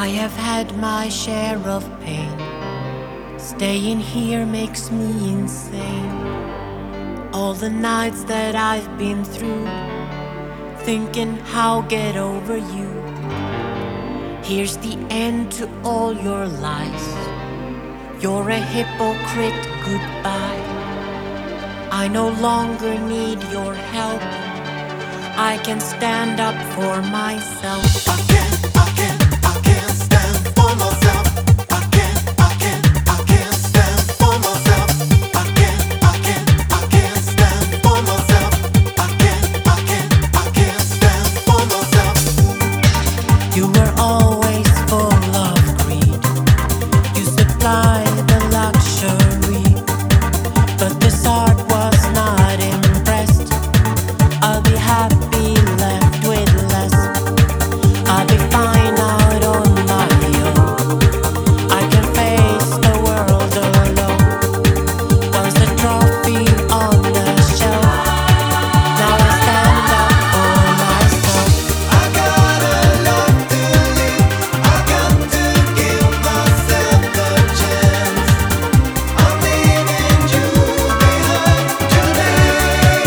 I have had my share of pain. Staying here makes me insane. All the nights that I've been through, thinking how get over you. Here's the end to all your lies. You're a hypocrite, goodbye. I no longer need your help. I can stand up for myself. I can't stand for myself. I can't stand for myself. I can't stand for myself. I can't stand for myself. You were always full of greed. You supplied the luxury, but this heart was not impressed. I'll be happy left with less. I'll be fine out on my own. I can face the world alone. Once the trophy on the shelf, now I stand up for myself. I got a lot to live. I got to give myself the chance. I'm leaving you behind today.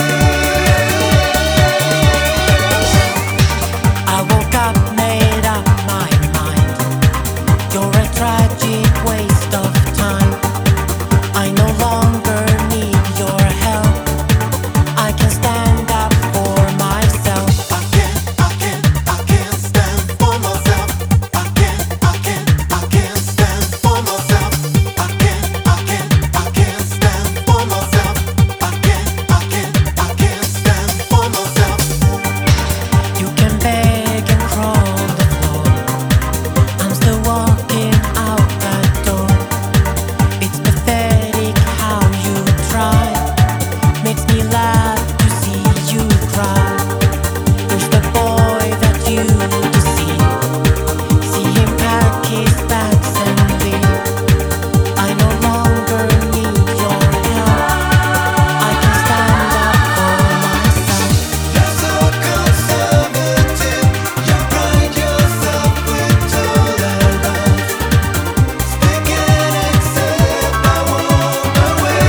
I woke up, made up my mind. You're a tragic waste of time. I no longer need your help. I can stand up for myself. I can't stand for myself. I can't stand for myself. I can't stand for myself. I can't stand for myself. You can beg and crawl the floor. I'm still walking out that door. It's pathetic how you try. Makes me laugh to see you cry. There's the boy that you deceive. See him pack his bags and leave. I no longer need your help. I can stand up for myself. You're so conservative. You pride yourself with tolerance. Stick and accept. I walk away.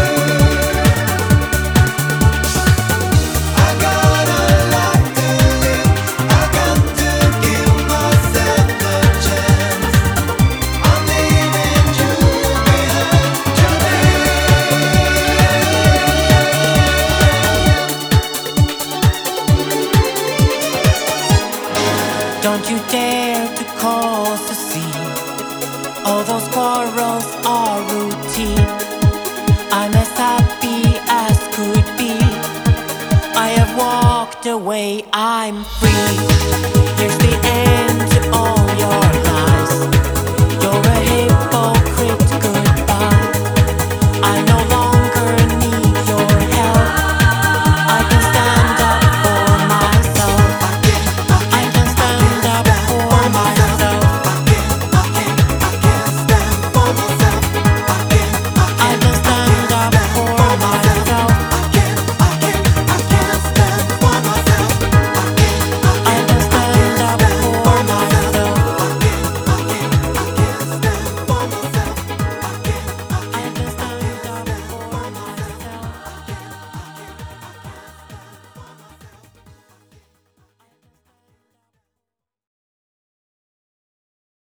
I got a lot to live. I got to give myself the chance. I'm leaving you behind today. Don't you dare to cause a scene. All those quarrels are routine. I'm as happy as could be. I have walked away, I'm free.